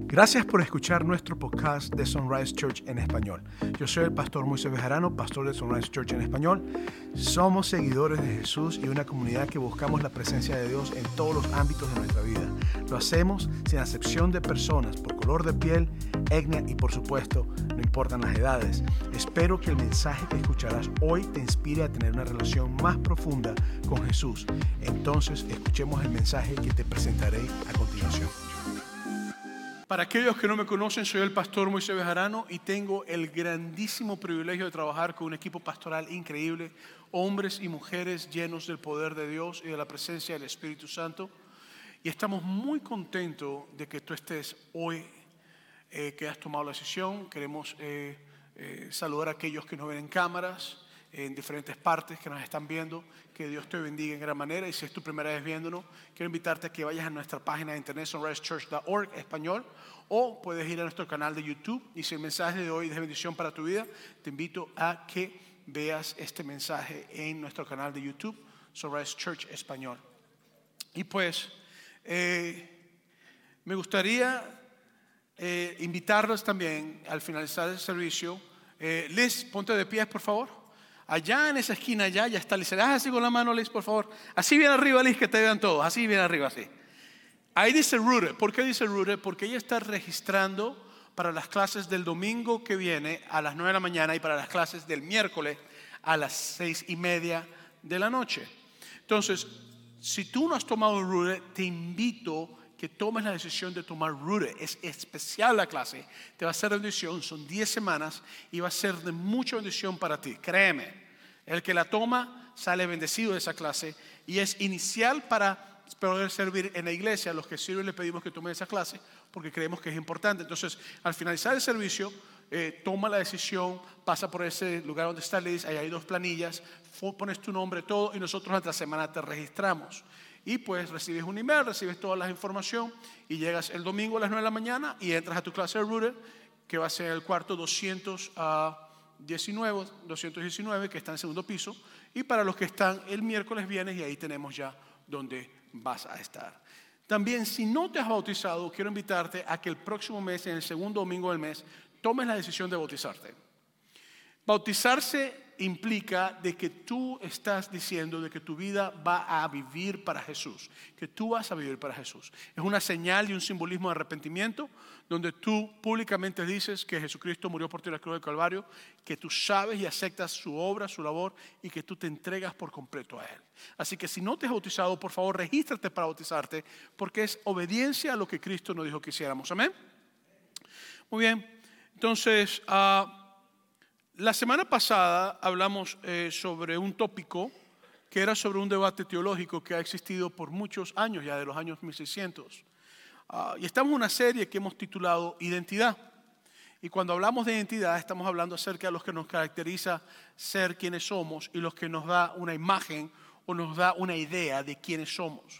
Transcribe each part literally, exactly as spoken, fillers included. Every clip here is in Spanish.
Gracias por escuchar nuestro podcast de Sunrise Church en español. Yo soy el pastor Moisés Bejarano, pastor de Sunrise Church en español. Somos seguidores de Jesús y una comunidad que buscamos la presencia de Dios en todos los ámbitos de nuestra vida. Lo hacemos sin acepción de personas, por color de piel, etnia y por supuesto, no importan las edades. Espero que el mensaje que escucharás hoy te inspire a tener una relación más profunda con Jesús. Entonces, escuchemos el mensaje que te presentaré a continuación. Para aquellos que no me conocen, soy el pastor Moisés Bejarano y tengo el grandísimo privilegio de trabajar con un equipo pastoral increíble, hombres y mujeres llenos del poder de Dios y de la presencia del Espíritu Santo. Y estamos muy contentos de que tú estés hoy, eh, que has tomado la decisión. Queremos eh, eh, saludar a aquellos que nos ven en cámaras, en diferentes partes que nos están viendo. Que Dios te bendiga en gran manera. Y si es tu primera vez viéndonos, quiero invitarte a que vayas a nuestra página de internet sunrise church punto org español, o puedes ir a nuestro canal de YouTube. Y si el mensaje de hoy es de bendición para tu vida, te invito a que veas este mensaje en nuestro canal de YouTube, Sunrise Church Español. Y pues eh, me gustaría eh, invitarlos también al finalizar el servicio. eh, Liz, ponte de pie, por favor. Allá en esa esquina, allá, ya está Liz. Haz así con la mano, Liz, por favor. Así bien arriba, Liz, que te vean todos. Así bien arriba, así. Ahí dice Rooted. ¿Por qué dice Rooted? Porque ella está registrando para las clases del domingo que viene a las nueve de la mañana y para las clases del miércoles a las seis y media de la noche. Entonces, si tú no has tomado Rooted, te invito que tomes la decisión de tomar Rooted. Es especial la clase, te va a ser de bendición, son diez semanas y va a ser de mucha bendición para ti, créeme. El que la toma sale bendecido de esa clase y es inicial para poder servir en la iglesia. A los que sirven le pedimos que tomen esa clase porque creemos que es importante. Entonces, al finalizar el servicio, eh, toma la decisión, pasa por ese lugar donde está Liz, ahí hay dos planillas, pones tu nombre, todo, y nosotros entre la semana te registramos. Y pues recibes un email, recibes toda la información y llegas el domingo a las nueve de la mañana y entras a tu clase de Rooted, que va a ser el cuarto doscientos diecinueve, que está en el segundo piso. Y para los que están el miércoles vienes y ahí tenemos ya donde vas a estar. También, si no te has bautizado, quiero invitarte a que el próximo mes, en el segundo domingo del mes, tomes la decisión de bautizarte. Bautizarse implica de que tú estás diciendo de que tu vida va a vivir para Jesús, que tú vas a vivir para Jesús. Es una señal y un simbolismo de arrepentimiento donde tú públicamente dices que Jesucristo murió por ti en la cruz del Calvario, que tú sabes y aceptas su obra, su labor y que tú te entregas por completo a Él. Así que si no te has bautizado, por favor, regístrate para bautizarte porque es obediencia a lo que Cristo nos dijo que hiciéramos. Amén. Muy bien, entonces uh, la semana pasada hablamos eh, sobre un tópico que era sobre un debate teológico que ha existido por muchos años, ya de los años mil seiscientos. Uh, y estamos en una serie que hemos titulado Identidad. Y cuando hablamos de identidad estamos hablando acerca de los que nos caracteriza ser quienes somos y los que nos da una imagen o nos da una idea de quiénes somos.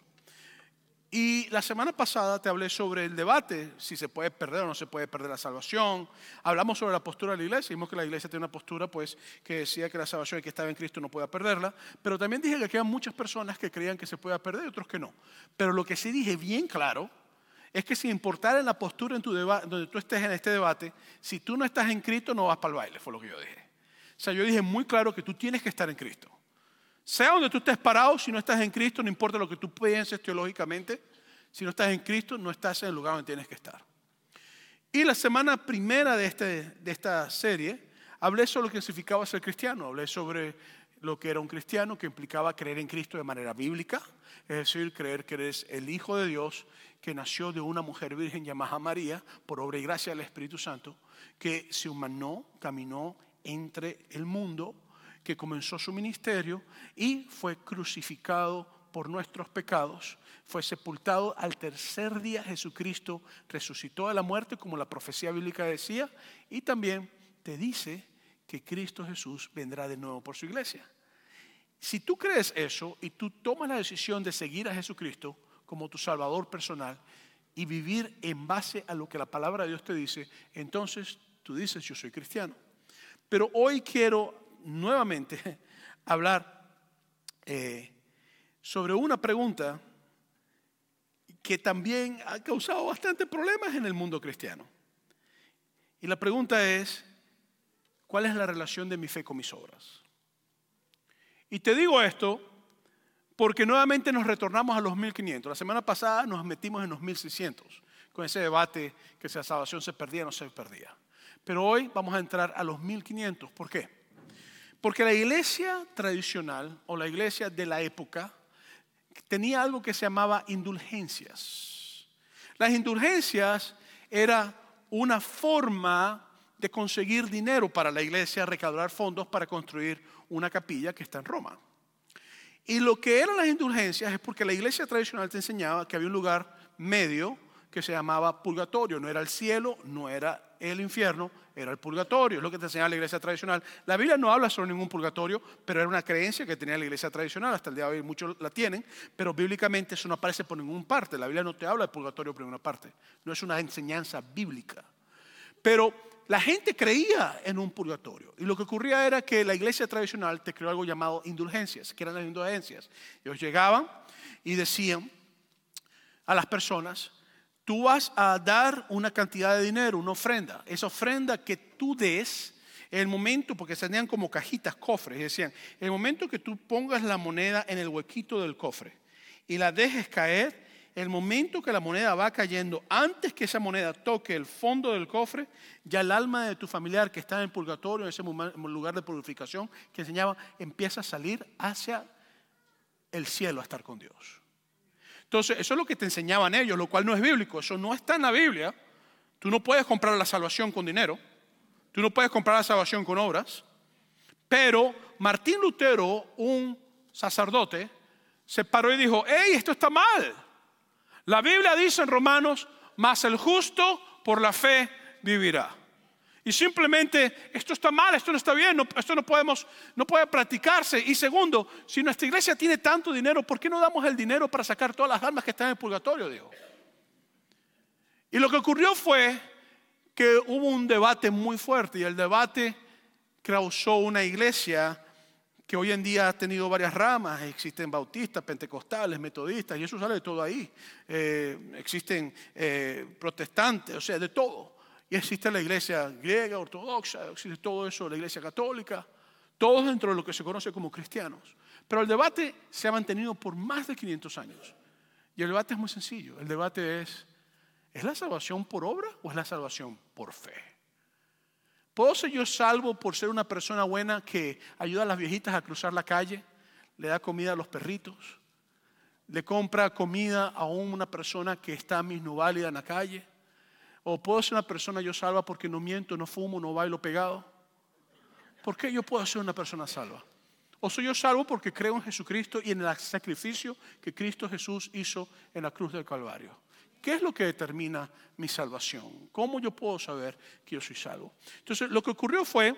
Y la semana pasada te hablé sobre el debate, si se puede perder o no se puede perder la salvación. Hablamos sobre la postura de la iglesia, vimos que la iglesia tiene una postura pues, que decía que la salvación, el que estaba en Cristo no podía perderla. Pero también dije que había muchas personas que creían que se podía perder y otros que no. Pero lo que sí dije bien claro es que sin importar en la postura en tu debate, donde tú estés en este debate, si tú no estás en Cristo no vas para el baile, fue lo que yo dije. O sea, yo dije muy claro que tú tienes que estar en Cristo. Sea donde tú estés parado, si no estás en Cristo, no importa lo que tú pienses teológicamente, si no estás en Cristo, no estás en el lugar donde tienes que estar. Y la semana primera de, este, de esta serie, hablé sobre lo que significaba ser cristiano. Hablé sobre lo que era un cristiano, que implicaba creer en Cristo de manera bíblica, es decir, creer que eres el Hijo de Dios, que nació de una mujer virgen llamada María, por obra y gracia del Espíritu Santo, que se humanó, caminó entre el mundo, que comenzó su ministerio y fue crucificado por nuestros pecados, fue sepultado al tercer día. Jesucristo resucitó de la muerte como la profecía bíblica decía, y también te dice que Cristo Jesús vendrá de nuevo por su iglesia. Si tú crees eso y tú tomas la decisión de seguir a Jesucristo como tu Salvador personal y vivir en base a lo que la palabra de Dios te dice, entonces tú dices yo soy cristiano. Pero hoy quiero nuevamente hablar eh, sobre una pregunta que también ha causado bastantes problemas en el mundo cristiano. Y la pregunta es, ¿cuál es la relación de mi fe con mis obras? Y te digo esto porque nuevamente nos retornamos a los mil quinientos. La semana pasada nos metimos en los mil seiscientos con ese debate que si la salvación se perdía o no se perdía. Pero hoy vamos a entrar a los mil quinientos. ¿Por qué? Porque la iglesia tradicional o la iglesia de la época tenía algo que se llamaba indulgencias. Las indulgencias era una forma de conseguir dinero para la iglesia, recaudar fondos para construir una capilla que está en Roma. Y lo que eran las indulgencias es porque la iglesia tradicional te enseñaba que había un lugar medio que se llamaba purgatorio. No era el cielo, no era el infierno, era el purgatorio. Es lo que te enseñaba la iglesia tradicional. La Biblia no habla sobre ningún purgatorio, pero era una creencia que tenía la iglesia tradicional. Hasta el día de hoy muchos la tienen, pero bíblicamente eso no aparece por ninguna parte. La Biblia no te habla de purgatorio por ninguna parte. No es una enseñanza bíblica. Pero la gente creía en un purgatorio. Y lo que ocurría era que la iglesia tradicional te creó algo llamado indulgencias, que eran las indulgencias. Ellos llegaban y decían a las personas: tú vas a dar una cantidad de dinero, una ofrenda. Esa ofrenda que tú des, en el momento, porque se tenían como cajitas, cofres, y decían, en el momento que tú pongas la moneda en el huequito del cofre y la dejes caer, el momento que la moneda va cayendo, antes que esa moneda toque el fondo del cofre, ya el alma de tu familiar que está en el purgatorio, en ese lugar de purificación que enseñaba, empieza a salir hacia el cielo a estar con Dios. Entonces, eso es lo que te enseñaban ellos, lo cual no es bíblico. Eso no está en la Biblia. Tú no puedes comprar la salvación con dinero. Tú no puedes comprar la salvación con obras. Pero Martín Lutero, un sacerdote, se paró y dijo: ¡hey, esto está mal! La Biblia dice en Romanos: mas el justo por la fe vivirá. Y simplemente, esto está mal, esto no está bien, no, esto no, podemos, no puede practicarse. Y segundo, si nuestra iglesia tiene tanto dinero, ¿por qué no damos el dinero para sacar todas las almas que están en el purgatorio? Dijo. Y lo que ocurrió fue que hubo un debate muy fuerte, y el debate causó una iglesia que hoy en día ha tenido varias ramas. Existen bautistas, pentecostales, metodistas, y eso sale de todo ahí. Eh, existen eh, protestantes, o sea, de todo. Y existe la iglesia griega, ortodoxa, existe todo eso, la iglesia católica, todos dentro de lo que se conoce como cristianos. Pero el debate se ha mantenido por más de quinientos años. Y el debate es muy sencillo. El debate es, ¿es la salvación por obra o es la salvación por fe? ¿Puedo ser yo salvo por ser una persona buena que ayuda a las viejitas a cruzar la calle, le da comida a los perritos, le compra comida a una persona que está minusválida en la calle? ¿O puedo ser una persona yo salva porque no miento, no fumo, no bailo pegado? ¿Por qué yo puedo ser una persona salva? ¿O soy yo salvo porque creo en Jesucristo y en el sacrificio que Cristo Jesús hizo en la cruz del Calvario? ¿Qué es lo que determina mi salvación? ¿Cómo yo puedo saber que yo soy salvo? Entonces, lo que ocurrió fue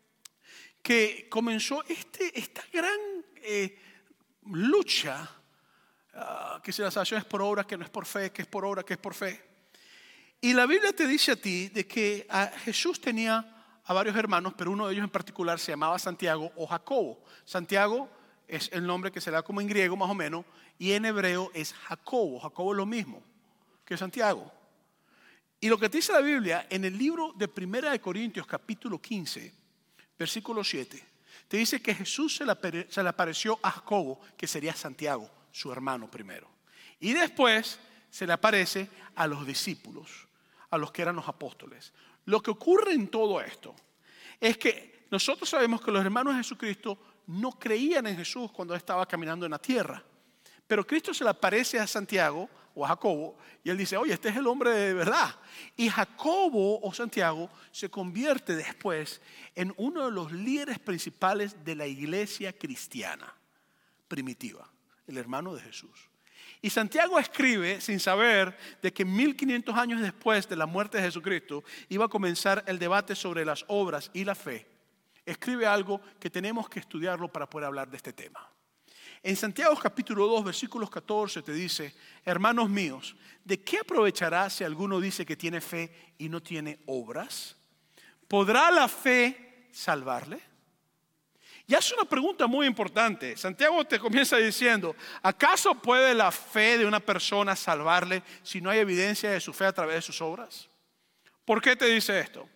que comenzó este, esta gran eh, lucha, uh, que si la salvación es por obra, que no es por fe, que es por obra, que es por fe. Y la Biblia te dice a ti de que a Jesús tenía a varios hermanos, pero uno de ellos en particular se llamaba Santiago o Jacobo. Santiago es el nombre que se le da como en griego más o menos, y en hebreo es Jacobo. Jacobo es lo mismo que Santiago. Y lo que te dice la Biblia en el libro de Primera de Corintios capítulo quince, versículo siete, te dice que Jesús se le, se le apareció a Jacobo, que sería Santiago, su hermano primero. Y después se le aparece a los discípulos, a los que eran los apóstoles. Lo que ocurre en todo esto es que nosotros sabemos que los hermanos de Jesucristo no creían en Jesús cuando él estaba caminando en la tierra. Pero Cristo se le aparece a Santiago o a Jacobo y él dice: oye, este es el hombre de verdad. Y Jacobo o Santiago se convierte después en uno de los líderes principales de la iglesia cristiana primitiva, el hermano de Jesús. Y Santiago escribe sin saber de que mil quinientos años después de la muerte de Jesucristo iba a comenzar el debate sobre las obras y la fe. Escribe algo que tenemos que estudiarlo para poder hablar de este tema. En Santiago capítulo dos, versículos catorce te dice: hermanos míos, ¿de qué aprovechará si alguno dice que tiene fe y no tiene obras? ¿Podrá la fe salvarle? Y hace una pregunta muy importante. Santiago te comienza diciendo, ¿acaso puede la fe de una persona salvarle si no hay evidencia de su fe a través de sus obras? ¿Por qué te dice esto?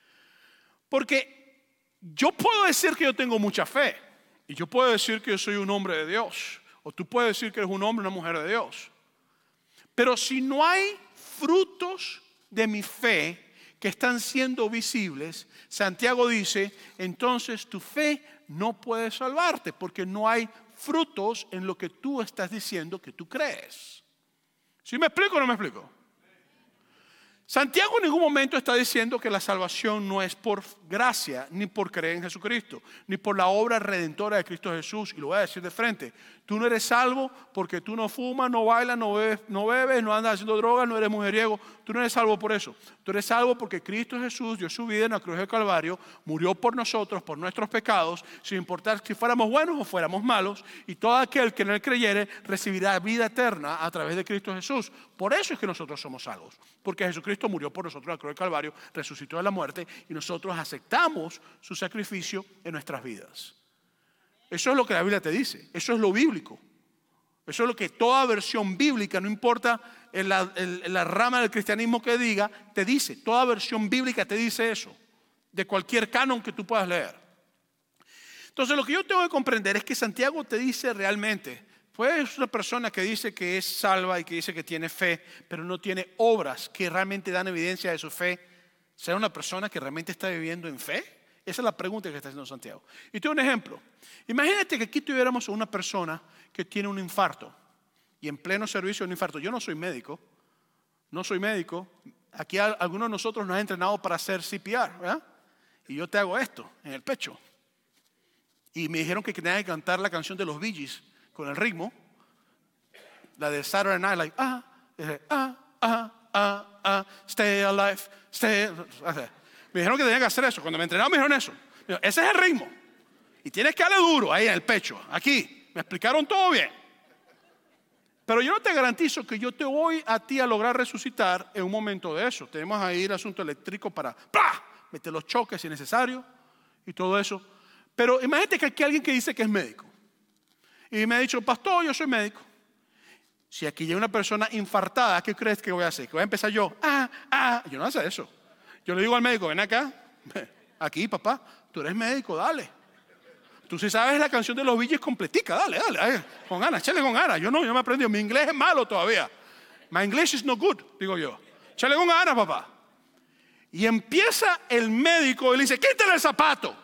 Porque yo puedo decir que yo tengo mucha fe y yo puedo decir que yo soy un hombre de Dios, o tú puedes decir que eres un hombre o una mujer de Dios. Pero si no hay frutos de mi fe que están siendo visibles, Santiago dice, entonces tu fe no puede salvarte porque no hay frutos en lo que tú estás diciendo que tú crees. ¿Sí me explico o no me explico? Santiago en ningún momento está diciendo que la salvación no es por gracia, ni por creer en Jesucristo, ni por la obra redentora de Cristo Jesús. Y lo voy a decir de frente. Tú no eres salvo porque tú no fumas, no bailas, no bebes, no, bebes, no andas haciendo drogas, no eres mujeriego. Tú no eres salvo por eso. Tú eres salvo porque Cristo Jesús dio su vida en la cruz del Calvario, murió por nosotros, por nuestros pecados, sin importar si fuéramos buenos o fuéramos malos. Y todo aquel que en él creyere recibirá vida eterna a través de Cristo Jesús. Por eso es que nosotros somos salvos. Porque Jesucristo murió por nosotros en la cruz del Calvario, resucitó de la muerte y nosotros aceptamos su sacrificio en nuestras vidas. Eso es lo que la Biblia te dice, eso es lo bíblico. Eso es lo que toda versión bíblica, no importa en la, en la rama del cristianismo que diga, te dice. Toda versión bíblica te dice eso, de cualquier canon que tú puedas leer. Entonces lo que yo tengo que comprender es que Santiago te dice realmente, pues una persona que dice que es salva y que dice que tiene fe, pero no tiene obras que realmente dan evidencia de su fe, ¿será una persona que realmente está viviendo en fe? Esa es la pregunta que está haciendo Santiago. Y te doy un ejemplo. Imagínate que aquí tuviéramos a una persona que tiene un infarto y en pleno servicio de un infarto. Yo no soy médico, no soy médico. Aquí algunos de nosotros nos han entrenado para hacer C P R, ¿verdad? Y yo te hago esto en el pecho. Y me dijeron que tenía que cantar la canción de los Bee Gees con el ritmo, la de Saturday Night Live, ah, ah, ah, ah, ah, stay alive, stay. Me dijeron que tenía que hacer eso. Cuando me entrenaron me dijeron eso. Me dijeron, ese es el ritmo. Y tienes que darle duro ahí en el pecho, aquí. Me explicaron todo bien. Pero yo no te garantizo que yo te voy a ti a lograr resucitar en un momento de eso. Tenemos ahí el asunto eléctrico para ¡plá! Meter los choques si es necesario y todo eso. Pero imagínate que aquí hay alguien que dice que es médico. Y me ha dicho, pastor, yo soy médico. Si aquí hay una persona infartada, ¿qué crees que voy a hacer? Que voy a empezar yo, ah, ah. Yo no voy a hacer eso. Yo le digo al médico, ven acá, aquí papá, tú eres médico, dale. Tú sí sabes la canción de los Bee Gees completica, dale, dale, dale, con ganas, échale con ganas. Yo no, yo me aprendí, mi inglés es malo todavía. My English is no good, digo yo. Échale con ganas, papá. Y empieza el médico y le dice, quítale el zapato.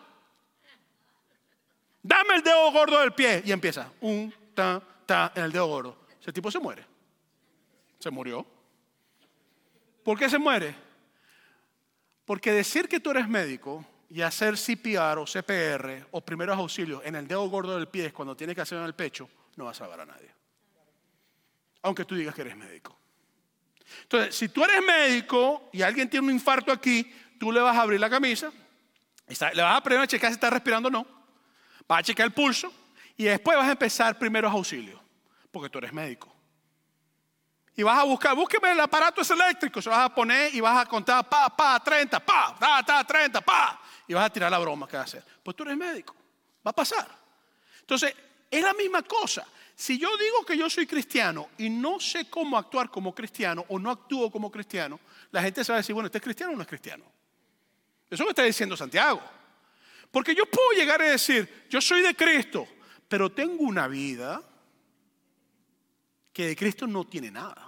Dame el dedo gordo del pie. Y empieza, un, ta, ta, en el dedo gordo. Ese tipo se muere. Se murió. ¿Por qué se muere? Porque decir que tú eres médico y hacer C P R o C P R o primeros auxilios en el dedo gordo del pie cuando tienes que hacerlo en el pecho, no va a salvar a nadie. Aunque tú digas que eres médico. Entonces, si tú eres médico y alguien tiene un infarto aquí, tú le vas a abrir la camisa, le vas a primero checar si está respirando o no, vas a checar el pulso y después vas a empezar primeros auxilios, porque tú eres médico. Y vas a buscar, búsqueme el aparato ese eléctrico, se vas a poner y vas a contar pa, pa, treinta, pa, ta, ta, treinta, pa. Y vas a tirar la broma que vas a hacer. Pues tú eres médico, va a pasar. Entonces, es la misma cosa. Si yo digo que yo soy cristiano y no sé cómo actuar como cristiano o no actúo como cristiano, la gente se va a decir, bueno, ¿este es cristiano o no es cristiano? Eso es lo que está diciendo Santiago. Porque yo puedo llegar a decir, yo soy de Cristo, pero tengo una vida que de Cristo no tiene nada.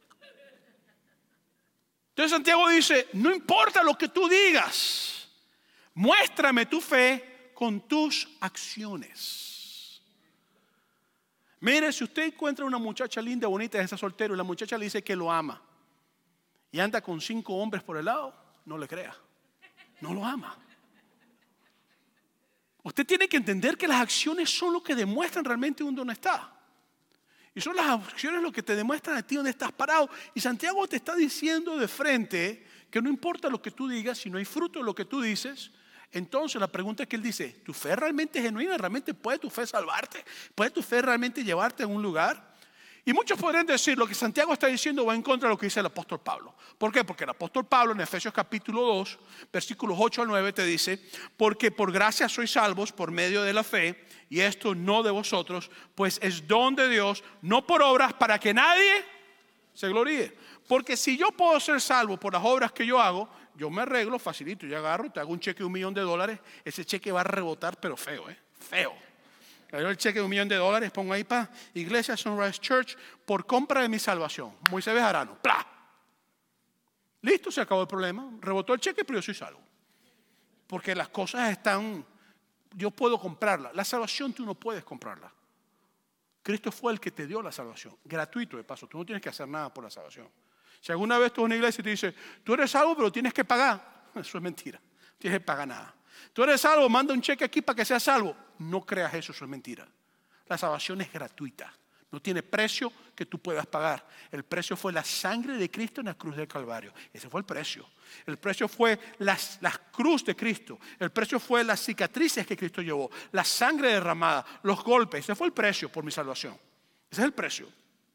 Entonces Santiago dice, no importa lo que tú digas, muéstrame tu fe con tus acciones. Mire, si usted encuentra una muchacha linda, bonita, está soltero y la muchacha le dice que lo ama y anda con cinco hombres por el lado, no le crea, no lo ama. Usted tiene que entender que las acciones son lo que demuestran realmente dónde está. Y son las acciones lo que te demuestran a ti dónde estás parado. Y Santiago te está diciendo de frente que no importa lo que tú digas, si no hay fruto de lo que tú dices. Entonces la pregunta es que él dice, ¿tu fe realmente es genuina? ¿Realmente puede tu fe salvarte? ¿Puede tu fe realmente llevarte a un lugar? Y muchos podrían decir, lo que Santiago está diciendo va en contra de lo que dice el apóstol Pablo. ¿Por qué? Porque el apóstol Pablo en Efesios capítulo dos, versículos ocho al nueve te dice, porque por gracia sois salvos por medio de la fe, y esto no de vosotros, pues es don de Dios, no por obras para que nadie se gloríe. Porque si yo puedo ser salvo por las obras que yo hago, yo me arreglo facilito, yo agarro, te hago un cheque de un millón de dólares, ese cheque va a rebotar, pero feo, ¿eh? Feo. Le doy el cheque de un millón de dólares, pongo ahí para Iglesia Sunrise Church por compra de mi salvación. Moisés Bejarano, ¡plá! Listo, se acabó el problema. Rebotó el cheque, pero yo soy salvo. Porque las cosas están, yo puedo comprarla. La salvación tú no puedes comprarla. Cristo fue el que te dio la salvación, gratuito de paso. Tú no tienes que hacer nada por la salvación. Si alguna vez tú en una iglesia y te dice, tú eres salvo, pero tienes que pagar, eso es mentira. No tienes que pagar nada. Tú eres salvo, manda un cheque aquí para que seas salvo. No creas eso, eso es mentira. La salvación es gratuita. No tiene precio que tú puedas pagar. El precio fue la sangre de Cristo en la cruz del Calvario. Ese fue el precio. El precio fue la, la cruz de Cristo. El precio fue las cicatrices que Cristo llevó. La sangre derramada, los golpes. Ese fue el precio por mi salvación. Ese es el precio.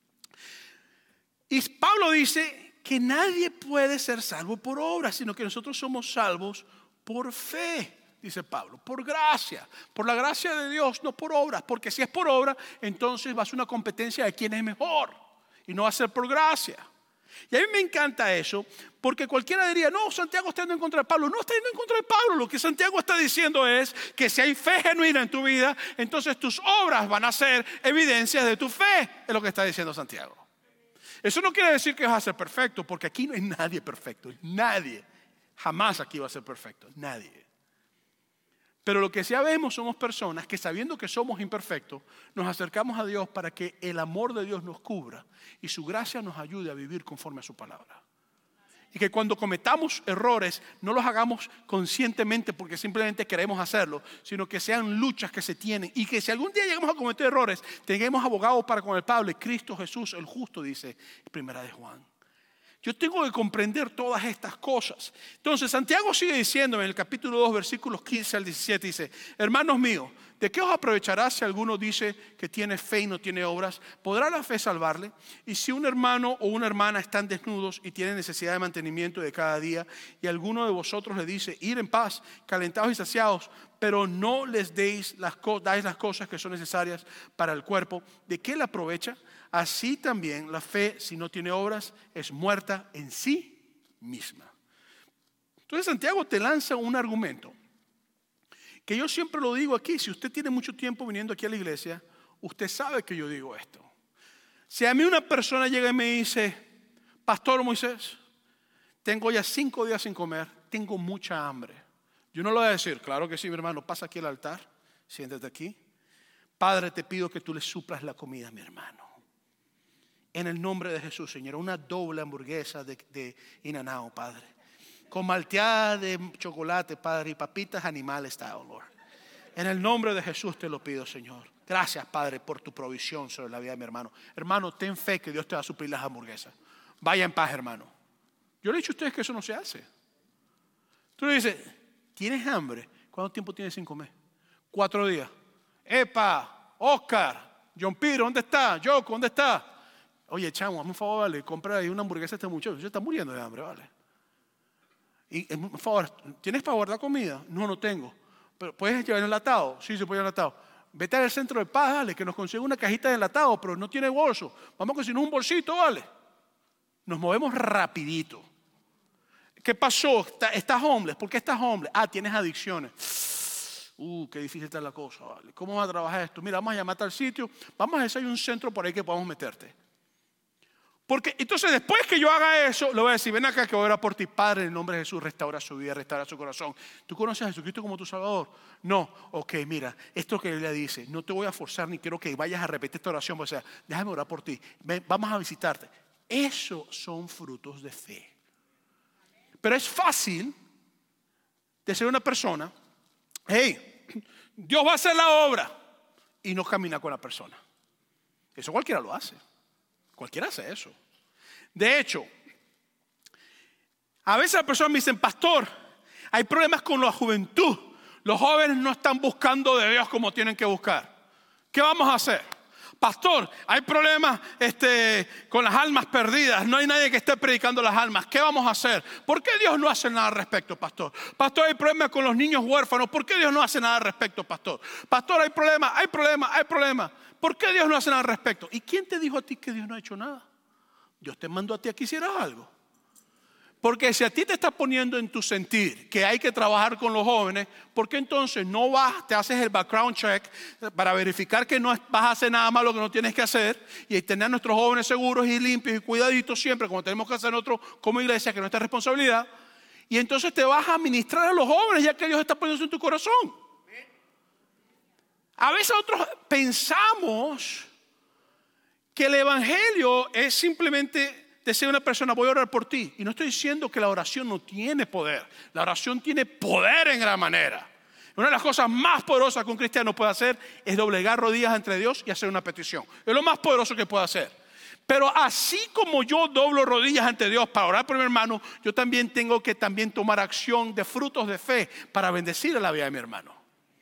Y Pablo dice que nadie puede ser salvo por obras, sino que nosotros somos salvos por fe. Dice Pablo, por gracia, por la gracia de Dios, no por obras, porque si es por obra, entonces va a ser una competencia de quién es mejor y no va a ser por gracia. Y a mí me encanta eso, porque cualquiera diría, no, Santiago está yendo en contra de Pablo. No está yendo en contra de Pablo, lo que Santiago está diciendo es que si hay fe genuina en tu vida, entonces tus obras van a ser evidencias de tu fe, es lo que está diciendo Santiago. Eso no quiere decir que vas a ser perfecto, porque aquí no hay nadie perfecto, nadie, jamás aquí va a ser perfecto, nadie. Pero lo que sí sabemos somos personas que sabiendo que somos imperfectos, nos acercamos a Dios para que el amor de Dios nos cubra y su gracia nos ayude a vivir conforme a su palabra. Y que cuando cometamos errores no los hagamos conscientemente porque simplemente queremos hacerlo, sino que sean luchas que se tienen y que si algún día llegamos a cometer errores, tengamos abogados para con el Padre, Cristo Jesús el justo, dice Primera de Juan. Yo tengo que comprender todas estas cosas. Entonces Santiago sigue diciendo en el capítulo dos, versículos quince al diecisiete, dice, hermanos míos, ¿de qué os aprovechará si alguno dice que tiene fe y no tiene obras? ¿Podrá la fe salvarle? Y si un hermano o una hermana están desnudos y tienen necesidad de mantenimiento de cada día, y alguno de vosotros le dice, ir en paz, calentados y saciados, pero no les deis las, dais las cosas que son necesarias para el cuerpo, ¿de qué le aprovecha? Así también la fe, si no tiene obras, es muerta en sí misma. Entonces Santiago te lanza un argumento que yo siempre lo digo aquí. Si usted tiene mucho tiempo viniendo aquí a la iglesia, usted sabe que yo digo esto. Si a mí una persona llega y me dice, Pastor Moisés, tengo ya cinco días sin comer, tengo mucha hambre. Yo no le voy a decir, claro que sí, mi hermano, pasa aquí al altar, siéntate aquí. Padre, te pido que tú le suplas la comida a mi hermano. En el nombre de Jesús, Señor, una doble hamburguesa de, de In-N-Out, Padre. Con malteada de chocolate, Padre, y papitas animales, Lord. En el nombre de Jesús te lo pido, Señor. Gracias, Padre, por tu provisión sobre la vida de mi hermano. Hermano, ten fe que Dios te va a suplir las hamburguesas. Vaya en paz, hermano. Yo le he dicho a ustedes que eso no se hace. Tú le dices, ¿tienes hambre? ¿Cuánto tiempo tienes sin comer? Cuatro días. Epa, Oscar, John Piro, ¿dónde está? Yoko, ¿dónde está? Oye, chamo, hazme un favor, vale, compra ahí una hamburguesa a este muchacho. Se está muriendo de hambre, vale. Y, por favor, ¿tienes para guardar comida? No, no tengo. ¿Pero puedes llevar enlatado? Sí, se puede llevar enlatado. Vete al centro de paz, dale, que nos consigue una cajita de enlatado, pero no tiene bolso. Vamos a conseguir un bolsito, vale. Nos movemos rapidito. ¿Qué pasó? ¿Estás homeless? ¿Por qué estás homeless? Ah, tienes adicciones. Uh, qué difícil está la cosa, vale. ¿Cómo vas a trabajar esto? Mira, vamos a llamarte al sitio. Vamos a ver si hay un centro por ahí que podamos meterte. Porque entonces después que yo haga eso, le voy a decir, ven acá que voy a orar por ti, Padre, en el nombre de Jesús, restaura su vida, restaura su corazón. ¿Tú conoces a Jesucristo como tu Salvador? No. Ok, mira, esto que Él le dice, no te voy a forzar ni quiero que vayas a repetir esta oración, o sea, déjame orar por ti, ven, vamos a visitarte. Eso son frutos de fe. Pero es fácil de ser una persona, hey, Dios va a hacer la obra y no camina con la persona. Eso cualquiera lo hace. Cualquiera hace eso. De hecho, a veces las personas me dicen, pastor, hay problemas con la juventud. Los jóvenes no están buscando de Dios como tienen que buscar. ¿Qué vamos a hacer? Pastor, hay problemas este, con las almas perdidas. No hay nadie que esté predicando las almas. ¿Qué vamos a hacer? ¿Por qué Dios no hace nada al respecto, pastor? Pastor, hay problemas con los niños huérfanos. ¿Por qué Dios no hace nada al respecto, pastor? Pastor, hay problemas, hay problemas, hay problemas. ¿Por qué Dios no hace nada al respecto? ¿Y quién te dijo a ti que Dios no ha hecho nada? Dios te mandó a ti a que hicieras algo. Porque si a ti te está poniendo en tu sentir que hay que trabajar con los jóvenes, ¿por qué entonces no vas, te haces el background check para verificar que no vas a hacer nada malo que no tienes que hacer y tener a nuestros jóvenes seguros y limpios y cuidaditos siempre, como tenemos que hacer nosotros como iglesia, que es nuestra responsabilidad? Y entonces te vas a ministrar a los jóvenes ya que Dios está poniendo en tu corazón. A veces nosotros pensamos que el evangelio es simplemente decir a una persona, voy a orar por ti. Y no estoy diciendo que la oración no tiene poder. La oración tiene poder en gran manera. Una de las cosas más poderosas que un cristiano puede hacer es doblegar rodillas entre Dios y hacer una petición. Es lo más poderoso que puede hacer. Pero así como yo doblo rodillas ante Dios para orar por mi hermano, yo también tengo que también tomar acción de frutos de fe para bendecir a la vida de mi hermano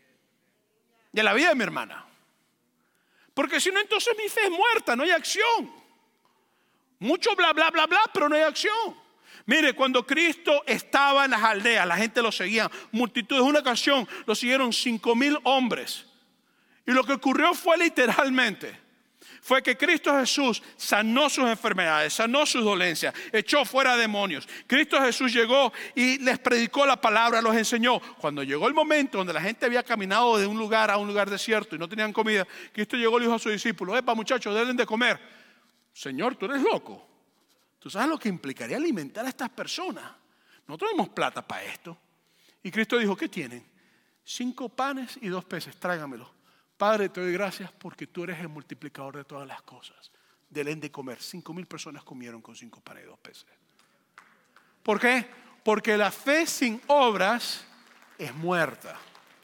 y a la vida de mi hermana. Porque si no, entonces mi fe es muerta, no hay acción. Mucho bla, bla, bla, bla, pero no hay acción. Mire, cuando Cristo estaba en las aldeas, la gente lo seguía, multitudes. Una ocasión lo siguieron cinco mil hombres. Y lo que ocurrió fue literalmente, fue que Cristo Jesús sanó sus enfermedades, sanó sus dolencias, echó fuera demonios. Cristo Jesús llegó y les predicó la palabra, los enseñó. Cuando llegó el momento donde la gente había caminado de un lugar a un lugar desierto y no tenían comida, Cristo llegó y le dijo a sus discípulos, epa muchachos, denle de comer. Señor, tú eres loco. ¿Tú sabes lo que implicaría alimentar a estas personas? No tenemos plata para esto. Y Cristo dijo, ¿qué tienen? Cinco panes y dos peces, tráigamelos. Padre, te doy gracias porque tú eres el multiplicador de todas las cosas. Denle de comer. Cinco mil personas comieron con cinco panes y dos peces. ¿Por qué? Porque la fe sin obras es muerta.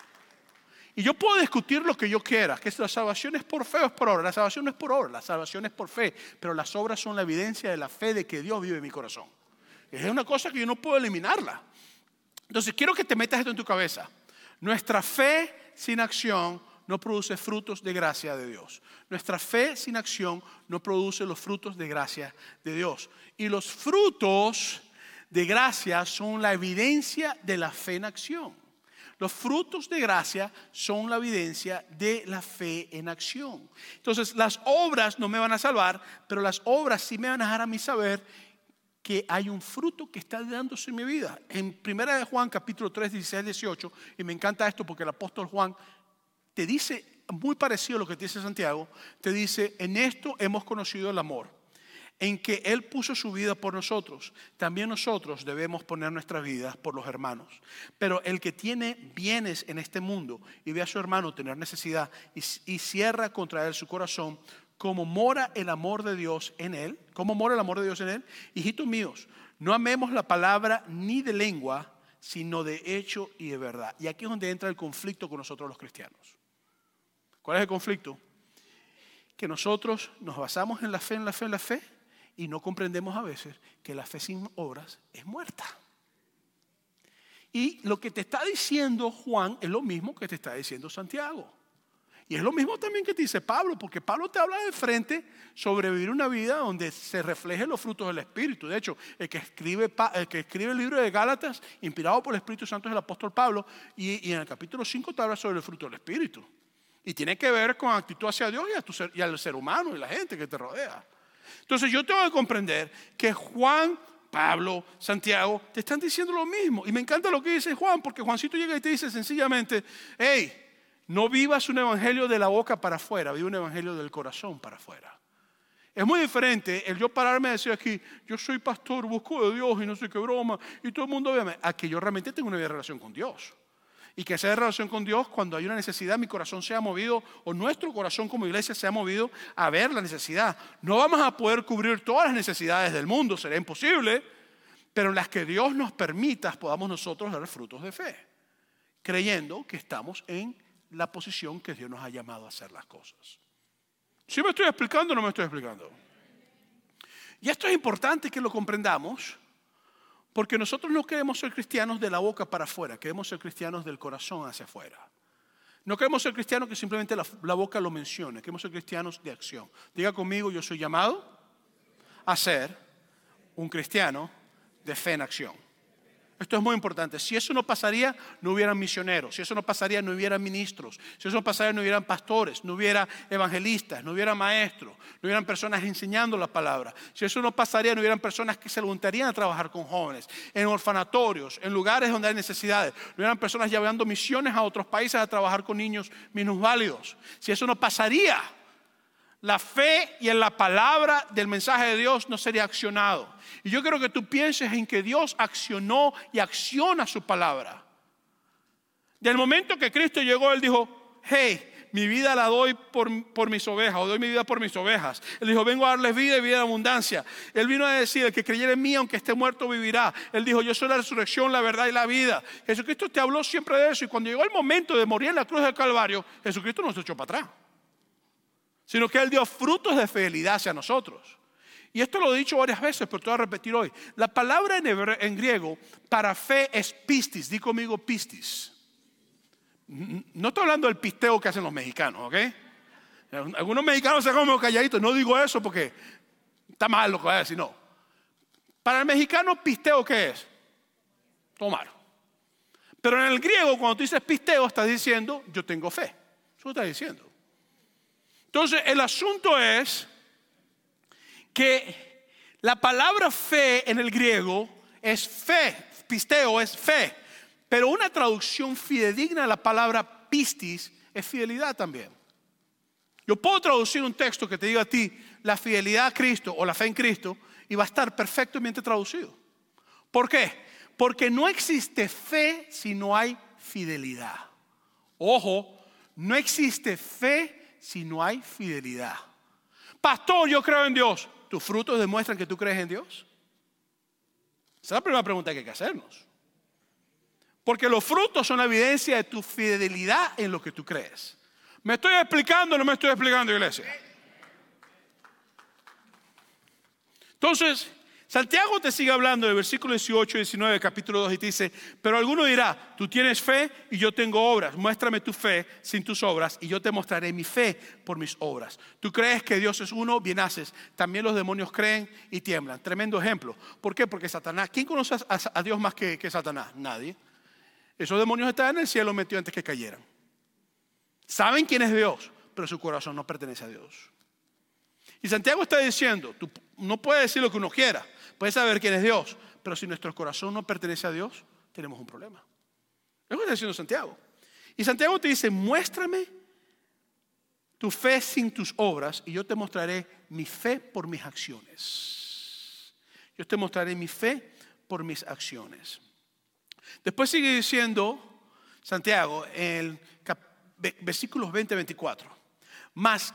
Y yo puedo discutir lo que yo quiera, que la salvación es por fe o es por obra. La salvación no es por obra, la salvación es por fe. Pero las obras son la evidencia de la fe de que Dios vive en mi corazón. Es una cosa que yo no puedo eliminarla. Entonces quiero que te metas esto en tu cabeza. Nuestra fe sin acción no produce frutos de gracia de Dios. Nuestra fe sin acción no produce los frutos de gracia de Dios. Y los frutos de gracia son la evidencia de la fe en acción. Los frutos de gracia son la evidencia de la fe en acción. Entonces, las obras no me van a salvar, pero las obras sí me van a dejar a mí saber que hay un fruto que está dándose en mi vida. En primera de Juan, capítulo tres, dieciséis, dieciocho, y me encanta esto porque el apóstol Juan te dice, muy parecido a lo que te dice Santiago, te dice, en esto hemos conocido el amor, en que Él puso su vida por nosotros. También nosotros debemos poner nuestras vidas por los hermanos. Pero el que tiene bienes en este mundo y ve a su hermano tener necesidad y, y cierra contra él su corazón, ¿cómo mora el amor de Dios en él? ¿Cómo mora el amor de Dios en él? Hijitos míos, no amemos la palabra ni de lengua, sino de hecho y de verdad. Y aquí es donde entra el conflicto con nosotros los cristianos. ¿Cuál es el conflicto? Que nosotros nos basamos en la fe, en la fe, en la fe, y no comprendemos a veces que la fe sin obras es muerta. Y lo que te está diciendo Juan es lo mismo que te está diciendo Santiago. Y es lo mismo también que te dice Pablo, porque Pablo te habla de frente sobre vivir una vida donde se reflejen los frutos del Espíritu. De hecho, el que escribe, el que escribe el libro de Gálatas, inspirado por el Espíritu Santo, es el apóstol Pablo. Y, y en el capítulo cinco te habla sobre el fruto del Espíritu. Y tiene que ver con actitud hacia Dios y, a tu ser, y al ser humano y la gente que te rodea. Entonces yo tengo que comprender que Juan, Pablo, Santiago te están diciendo lo mismo. Y me encanta lo que dice Juan, porque Juancito llega y te dice sencillamente, hey, no vivas un evangelio de la boca para afuera, vive un evangelio del corazón para afuera. Es muy diferente el yo pararme a decir aquí, yo soy pastor, busco de Dios y no sé qué broma, y todo el mundo ve a que yo realmente tengo una relación con Dios. Y que esa relación con Dios, cuando hay una necesidad, mi corazón sea movido, o nuestro corazón como iglesia sea movido a ver la necesidad. No vamos a poder cubrir todas las necesidades del mundo, será imposible, pero en las que Dios nos permita podamos nosotros dar frutos de fe, creyendo que estamos en la posición que Dios nos ha llamado a hacer las cosas. ¿Sí me estoy explicando o no me estoy explicando? Y esto es importante que lo comprendamos, porque nosotros no queremos ser cristianos de la boca para afuera, queremos ser cristianos del corazón hacia afuera. No queremos ser cristianos que simplemente la, la boca lo mencione. Queremos ser cristianos de acción. Diga conmigo, yo soy llamado a ser un cristiano de fe en acción. Esto es muy importante. Si eso no pasaría, no hubieran misioneros. Si eso no pasaría, no hubieran ministros. Si eso no pasaría, no hubieran pastores, no hubiera evangelistas, no hubiera maestros, no hubieran personas enseñando la palabra. Si eso no pasaría, no hubieran personas que se voluntarían a trabajar con jóvenes, en orfanatorios, en lugares donde hay necesidades. No hubieran personas llevando misiones a otros países a trabajar con niños minusválidos. Si eso no pasaría, la fe y en la palabra del mensaje de Dios no sería accionado. Y yo quiero que tú pienses en que Dios accionó y acciona su palabra. Del momento que Cristo llegó, Él dijo, hey, mi vida la doy por, por mis ovejas, o doy mi vida por mis ovejas. Él dijo, vengo a darles vida y vida en abundancia. Él vino a decir, el que creyere en mí, aunque esté muerto, vivirá. Él dijo, yo soy la resurrección, la verdad y la vida. Jesucristo te habló siempre de eso. Y cuando llegó el momento de morir en la cruz del Calvario, Jesucristo no se echó para atrás, sino que Él dio frutos de fidelidad hacia nosotros. Y esto lo he dicho varias veces, pero te voy a repetir hoy. La palabra en, hebreo, en griego para fe es pistis. Di conmigo pistis. No estoy hablando del pisteo que hacen los mexicanos, ¿ok? Algunos mexicanos se comen calladitos. No digo eso porque está mal lo que voy a decir, no. Para el mexicano, pisteo, ¿qué es? Tomar. Pero en el griego, cuando tú dices pisteo, estás diciendo, yo tengo fe. Eso estás diciendo. Entonces, el asunto es que la palabra fe en el griego es fe, pisteo es fe, pero una traducción fidedigna de la palabra pistis es fidelidad también. Yo puedo traducir un texto que te diga a ti la fidelidad a Cristo o la fe en Cristo y va a estar perfectamente traducido. ¿Por qué? Porque no existe fe si no hay fidelidad. Ojo, no existe fe si no hay fidelidad. Pastor, yo creo en Dios. ¿Tus frutos demuestran que tú crees en Dios? Esa es la primera pregunta que hay que hacernos. Porque los frutos son la evidencia de tu fidelidad en lo que tú crees. ¿Me estoy explicando o no me estoy explicando, iglesia? Entonces, Santiago te sigue hablando del versículo dieciocho y diecinueve, capítulo dos, y te dice, pero alguno dirá, tú tienes fe y yo tengo obras. Muéstrame tu fe sin tus obras y yo te mostraré mi fe por mis obras. Tú crees que Dios es uno, bien haces. También los demonios creen y tiemblan. Tremendo ejemplo. ¿Por qué? Porque Satanás, ¿quién conoce a, a Dios más que, que Satanás? Nadie. Esos demonios estaban en el cielo metidos antes que cayeran. Saben quién es Dios, pero su corazón no pertenece a Dios. Y Santiago está diciendo, tú no puedes decir lo que uno quiera, puedes saber quién es Dios, pero si nuestro corazón no pertenece a Dios, tenemos un problema. Es lo que está diciendo Santiago. Y Santiago te dice, muéstrame tu fe sin tus obras y yo te mostraré mi fe por mis acciones. Yo te mostraré mi fe por mis acciones. Después sigue diciendo Santiago en el versículos veinte a veinticuatro. Mas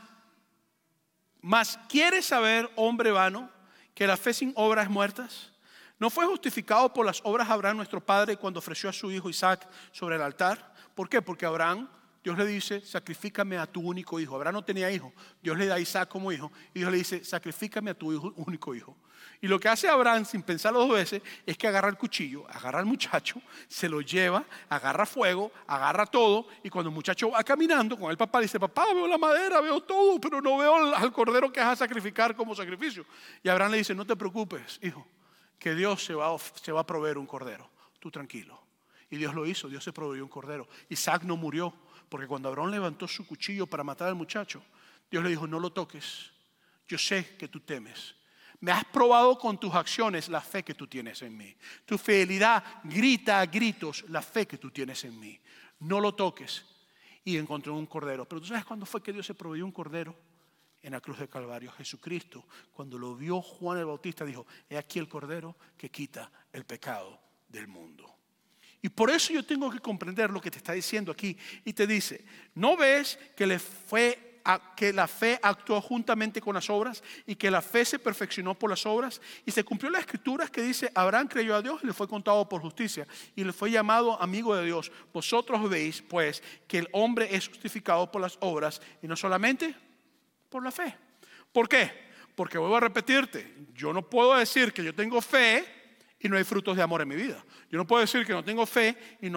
Mas ¿quieres saber, hombre vano, que la fe sin obras muertas? ¿No fue justificado por las obras Abraham, nuestro padre, cuando ofreció a su hijo Isaac sobre el altar? ¿Por qué? Porque Abraham, Dios le dice, sacrifícame a tu único hijo. Abraham no tenía hijo, Dios le da a Isaac como hijo, y Dios le dice, sacrifícame a tu hijo, único hijo. Y lo que hace Abraham, sin pensarlo dos veces, es que agarra el cuchillo, agarra al muchacho, se lo lleva, agarra fuego, agarra todo, y cuando el muchacho va caminando con el papá, dice, papá, veo la madera, veo todo, pero no veo al cordero que vas a sacrificar como sacrificio. Y Abraham le dice, no te preocupes, hijo, que Dios se va, se va a proveer un cordero, tú tranquilo. Y Dios lo hizo, Dios se proveyó un cordero. Isaac no murió, porque cuando Abraham levantó su cuchillo para matar al muchacho, Dios le dijo, no lo toques, yo sé que tú temes. Me has probado con tus acciones la fe que tú tienes en mí. Tu fidelidad grita a gritos la fe que tú tienes en mí. No lo toques. Y encontró un cordero. Pero ¿tú sabes cuándo fue que Dios se proveyó un cordero? En la cruz del Calvario. Jesucristo, cuando lo vio Juan el Bautista, dijo, he aquí el cordero que quita el pecado del mundo. Y por eso yo tengo que comprender lo que te está diciendo aquí. Y te dice, ¿no ves que le fue a que la fe actuó juntamente con las obras y que la fe se perfeccionó por las obras? Y se cumplió la escritura que dice, Abraham creyó a Dios y le fue contado por justicia y le fue llamado amigo de Dios. Vosotros veis pues que el hombre es justificado por las obras y no solamente por la fe. ¿Por qué? Porque vuelvo a repetirte, yo no puedo decir que yo tengo fe y no hay frutos de amor en mi vida. Yo no puedo decir que no tengo fe y no hay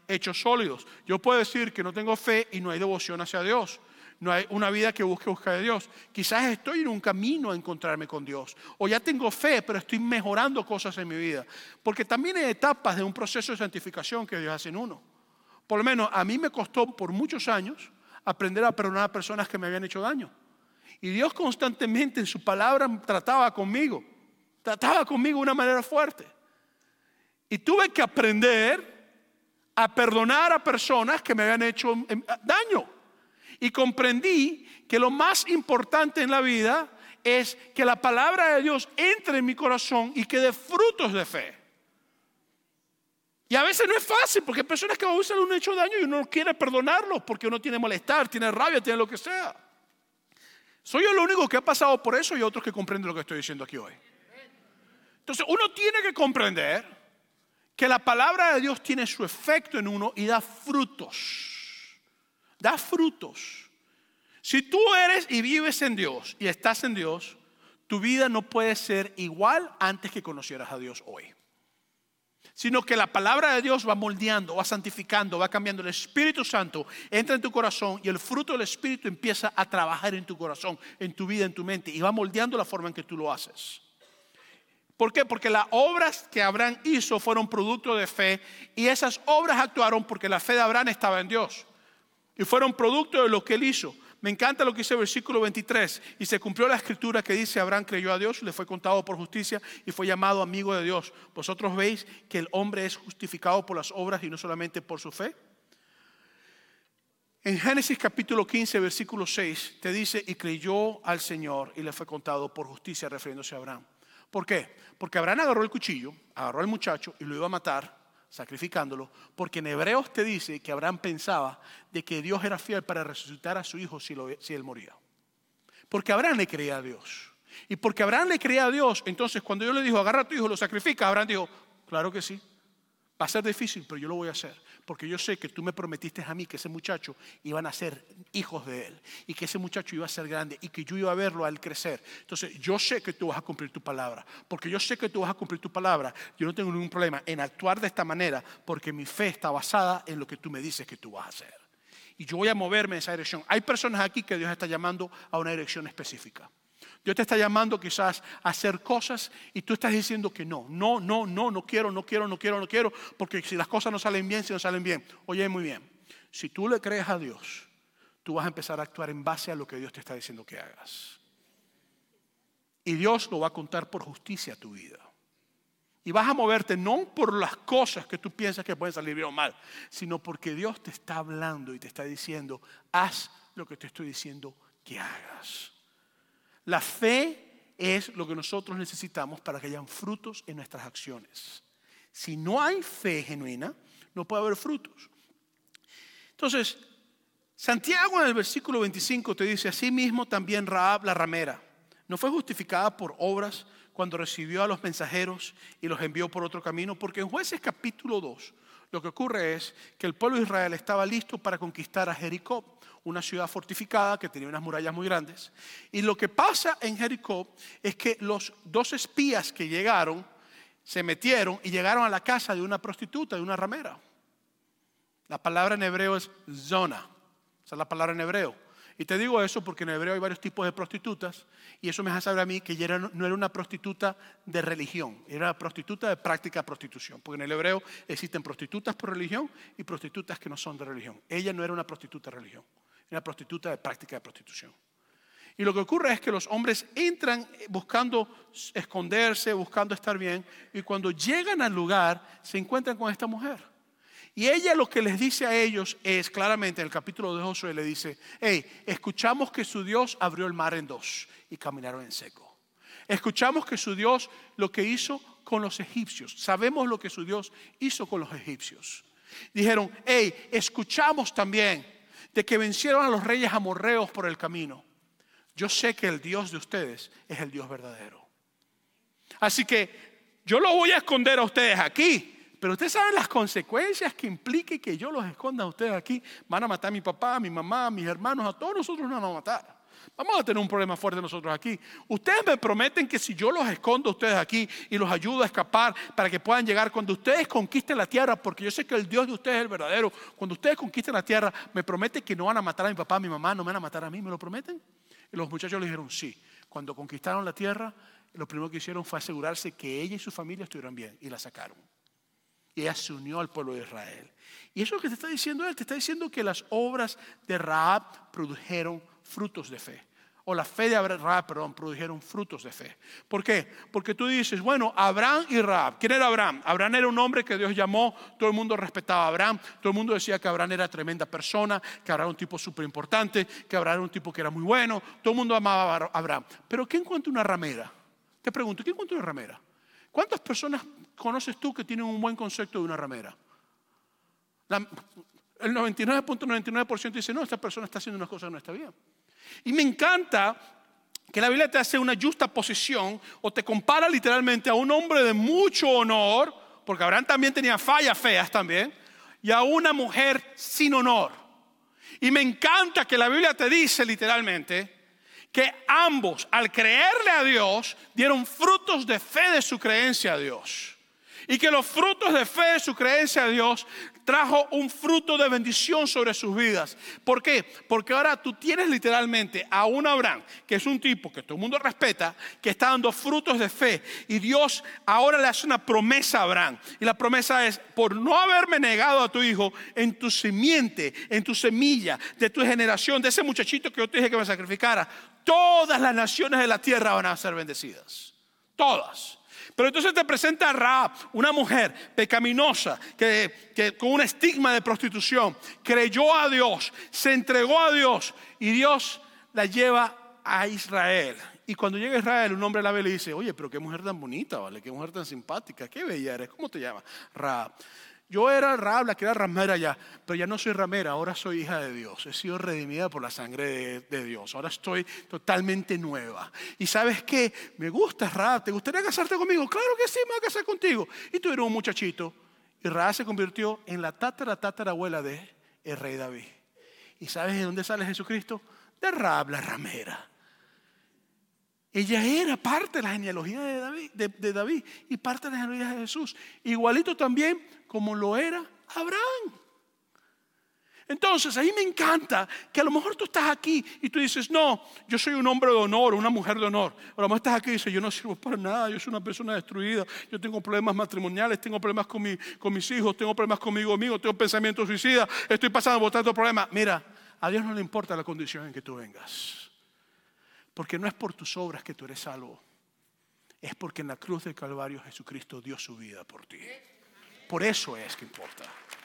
hechos sólidos. Yo puedo decir que no tengo fe y no hay devoción hacia Dios. No hay una vida que busque buscar a Dios. Quizás estoy en un camino a encontrarme con Dios. O ya tengo fe, pero estoy mejorando cosas en mi vida. Porque también hay etapas de un proceso de santificación que Dios hace en uno. Por lo menos a mí me costó por muchos años aprender a perdonar a personas que me habían hecho daño. Y Dios constantemente en su palabra trataba conmigo. Trataba conmigo de una manera fuerte. Y tuve que aprender a perdonar a personas que me habían hecho daño. Y comprendí que lo más importante en la vida es que la palabra de Dios entre en mi corazón y que dé frutos de fe. Y a veces no es fácil, porque hay personas que a veces le han hecho daño y uno no quiere perdonarlos porque uno tiene malestar, tiene rabia, tiene lo que sea. Soy yo el único que ha pasado por eso y otros que comprenden lo que estoy diciendo aquí hoy. Entonces uno tiene que comprender que la palabra de Dios tiene su efecto en uno y da frutos. Da frutos. Si tú eres y vives en Dios y estás en Dios, tu vida no puede ser igual antes que conocieras a Dios hoy. Sino que la palabra de Dios va moldeando, va santificando, va cambiando. El Espíritu Santo entra en tu corazón y el fruto del Espíritu empieza a trabajar en tu corazón, en tu vida, en tu mente, y va moldeando la forma en que tú lo haces. ¿Por qué? Porque las obras que Abraham hizo fueron producto de fe, y esas obras actuaron porque la fe de Abraham estaba en Dios. Y fueron producto de lo que él hizo. Me encanta lo que dice el versículo veintitrés. Y se cumplió la escritura que dice: Abraham creyó a Dios, le fue contado por justicia y fue llamado amigo de Dios. Vosotros veis que el hombre es justificado por las obras y no solamente por su fe. En Génesis capítulo quince, versículo seis, te dice: y creyó al Señor y le fue contado por justicia, refiriéndose a Abraham. ¿Por qué? Porque Abraham agarró el cuchillo, agarró al muchacho y lo iba a matar, sacrificándolo, porque en Hebreos te dice que Abraham pensaba de que Dios era fiel para resucitar a su hijo si, lo, si él moría. Porque Abraham le creía a Dios. Y porque Abraham le creía a Dios, entonces cuando Dios le dijo: agarra a tu hijo, lo sacrifica, Abraham dijo: claro que sí, va a ser difícil, pero yo lo voy a hacer. Porque yo sé que tú me prometiste a mí que ese muchacho iban a ser hijos de él, y que ese muchacho iba a ser grande, y que yo iba a verlo al crecer. Entonces yo sé que tú vas a cumplir tu palabra. Porque yo sé que tú vas a cumplir tu palabra, yo no tengo ningún problema en actuar de esta manera, porque mi fe está basada en lo que tú me dices que tú vas a hacer. Y yo voy a moverme en esa dirección. Hay personas aquí que Dios está llamando a una dirección específica. Dios te está llamando quizás a hacer cosas y tú estás diciendo que no, no, no, no, no quiero, no quiero, no quiero, no quiero, porque si las cosas no salen bien, si no salen bien. Oye, muy bien, si tú le crees a Dios, tú vas a empezar a actuar en base a lo que Dios te está diciendo que hagas. Y Dios lo va a contar por justicia a tu vida. Y vas a moverte no por las cosas que tú piensas que pueden salir bien o mal, sino porque Dios te está hablando y te está diciendo: haz lo que te estoy diciendo que hagas. La fe es lo que nosotros necesitamos para que hayan frutos en nuestras acciones. Si no hay fe genuina, no puede haber frutos. Entonces, Santiago en el versículo veinticinco te dice: asimismo también Rahab la ramera no fue justificada por obras cuando recibió a los mensajeros y los envió por otro camino. Porque en Jueces capítulo dos lo que ocurre es que el pueblo de Israel estaba listo para conquistar a Jericó, una ciudad fortificada que tenía unas murallas muy grandes. Y lo que pasa en Jericó es que los dos espías que llegaron se metieron y llegaron a la casa de una prostituta, de una ramera. La palabra en hebreo es zona. Esa es la palabra en hebreo. Y te digo eso porque en hebreo hay varios tipos de prostitutas, y eso me hace saber a mí que ella no era una prostituta de religión, era una prostituta de práctica de prostitución. Porque en el hebreo existen prostitutas por religión y prostitutas que no son de religión. Ella no era una prostituta de religión, era una prostituta de práctica de prostitución. Y lo que ocurre es que los hombres entran buscando esconderse, buscando estar bien, y cuando llegan al lugar se encuentran con esta mujer. Y ella lo que les dice a ellos es claramente, en el capítulo de Josué le dice: hey, escuchamos que su Dios abrió el mar en dos y caminaron en seco. Escuchamos que su Dios lo que hizo con los egipcios. Sabemos lo que su Dios hizo con los egipcios. Dijeron: hey, escuchamos también de que vencieron a los reyes amorreos por el camino. Yo sé que el Dios de ustedes es el Dios verdadero. Así que yo lo voy a esconder a ustedes aquí. Pero ustedes saben las consecuencias que implique que yo los esconda a ustedes aquí. Van a matar a mi papá, a mi mamá, a mis hermanos, a todos nosotros nos van a matar. Vamos a tener un problema fuerte nosotros aquí. Ustedes me prometen que si yo los escondo a ustedes aquí y los ayudo a escapar para que puedan llegar, cuando ustedes conquisten la tierra, porque yo sé que el Dios de ustedes es el verdadero, cuando ustedes conquisten la tierra, me prometen que no van a matar a mi papá, a mi mamá, no me van a matar a mí, ¿me lo prometen? Y los muchachos le dijeron sí. Cuando conquistaron la tierra, lo primero que hicieron fue asegurarse que ella y su familia estuvieran bien y la sacaron. Y ella se unió al pueblo de Israel. Y eso es lo que te está diciendo él, te está diciendo que las obras de Rahab produjeron frutos de fe. O la fe de Rahab, perdón, produjeron frutos de fe. ¿Por qué? Porque tú dices, bueno, Abraham y Rahab. ¿Quién era Abraham? Abraham era un hombre que Dios llamó, todo el mundo respetaba a Abraham, todo el mundo decía que Abraham era tremenda persona, que Abraham era un tipo súper importante, que Abraham era un tipo que era muy bueno, todo el mundo amaba a Abraham. Pero ¿quién encuentra una ramera? Te pregunto, ¿quién encuentra una ramera? ¿Cuántas personas conoces tú que tienen un buen concepto de una ramera? La, el noventa y nueve punto noventa y nueve por ciento dice, no, esta persona está haciendo una cosa que no está bien. Y me encanta que la Biblia te hace una justa posición o te compara literalmente a un hombre de mucho honor, porque Abraham también tenía fallas feas también, y a una mujer sin honor. Y me encanta que la Biblia te dice literalmente que ambos, al creerle a Dios, dieron frutos de fe de su creencia a Dios. Y que los frutos de fe de su creencia a Dios trajo un fruto de bendición sobre sus vidas. ¿Por qué? Porque ahora tú tienes literalmente a un Abraham, que es un tipo que todo el mundo respeta, que está dando frutos de fe. Y Dios ahora le hace una promesa a Abraham. Y la promesa es, por no haberme negado a tu hijo, en tu simiente, en tu semilla, de tu generación, de ese muchachito que yo te dije que me sacrificara, todas las naciones de la tierra van a ser bendecidas. Todas. Pero entonces te presenta a Rahab, una mujer pecaminosa, que, que con un estigma de prostitución, creyó a Dios, se entregó a Dios y Dios la lleva a Israel. Y cuando llega a Israel, un hombre la ve y le dice, oye, pero qué mujer tan bonita, ¿vale? Qué mujer tan simpática, qué bella eres, ¿cómo te llamas? Rahab. Yo era Rahab, la que era ramera ya, pero ya no soy ramera, ahora soy hija de Dios. He sido redimida por la sangre de, de Dios. Ahora estoy totalmente nueva. ¿Y sabes qué? Me gusta Rahab, ¿te gustaría casarte conmigo? Claro que sí, me voy a casar contigo. Y tú eres un muchachito. Y Rahab se convirtió en la tatara tatarabuela de el rey David. ¿Y sabes de dónde sale Jesucristo? De Rahab, la ramera. Ella era parte de la genealogía de David, de, de David y parte de la genealogía de Jesús. Igualito también como lo era Abraham. Entonces, ahí me encanta que a lo mejor tú estás aquí y tú dices, no, yo soy un hombre de honor, una mujer de honor. O a lo mejor estás aquí y dices, yo no sirvo para nada, yo soy una persona destruida, yo tengo problemas matrimoniales, tengo problemas con, mi, con mis hijos, tengo problemas conmigo mismo, tengo pensamientos suicidas, estoy pasando por tantos problemas. Mira, a Dios no le importa la condición en que tú vengas. Porque no es por tus obras que tú eres salvo. Es porque en la cruz del Calvario Jesucristo dio su vida por ti. Por eso es que importa.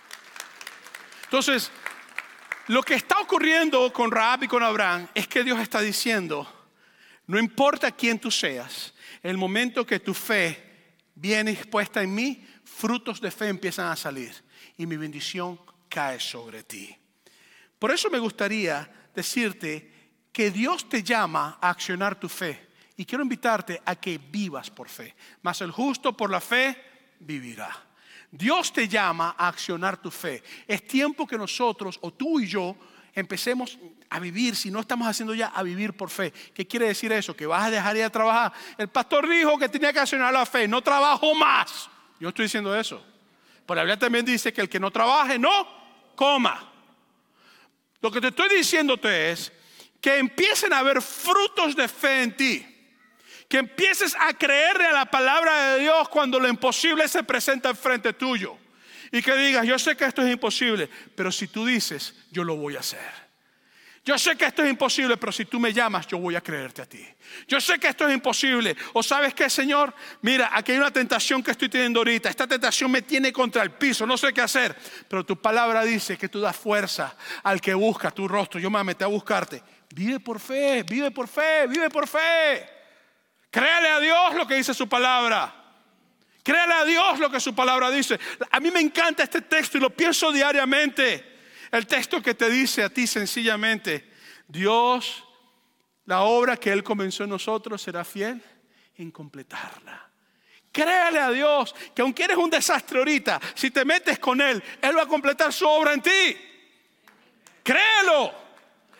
Entonces, lo que está ocurriendo con Rahab y con Abraham es que Dios está diciendo, no importa quién tú seas, en el momento que tu fe viene expuesta en mí, frutos de fe empiezan a salir y mi bendición cae sobre ti. Por eso me gustaría decirte que Dios te llama a accionar tu fe. Y quiero invitarte a que vivas por fe. Mas el justo por la fe vivirá. Dios te llama a accionar tu fe. Es tiempo que nosotros, o tú y yo, empecemos a vivir, si no estamos haciendo ya, a vivir por fe. ¿Qué quiere decir eso? Que vas a dejar ir a trabajar. El pastor dijo que tenía que accionar la fe. No trabajo más. Yo estoy diciendo eso. Pero la Biblia también dice que el que no trabaje, no coma. Lo que te estoy diciéndote es que empiecen a haber frutos de fe en ti. Que empieces a creerle a la palabra de Dios cuando lo imposible se presenta enfrente tuyo. Y que digas, yo sé que esto es imposible, pero si tú dices, yo lo voy a hacer. Yo sé que esto es imposible, pero si tú me llamas, yo voy a creerte a ti. Yo sé que esto es imposible. O sabes qué, Señor, mira, aquí hay una tentación que estoy teniendo ahorita. Esta tentación me tiene contra el piso, no sé qué hacer. Pero tu palabra dice que tú das fuerza al que busca tu rostro. Yo me metí a buscarte. Vive por fe, vive por fe, vive por fe. Créale a Dios lo que dice su palabra. Créale a Dios lo que su palabra dice. A mí me encanta este texto y lo pienso diariamente. El texto que te dice a ti sencillamente, Dios, la obra que Él comenzó en nosotros será fiel en completarla. Créale a Dios que aunque eres un desastre ahorita, si te metes con Él, Él va a completar su obra en ti. Créelo.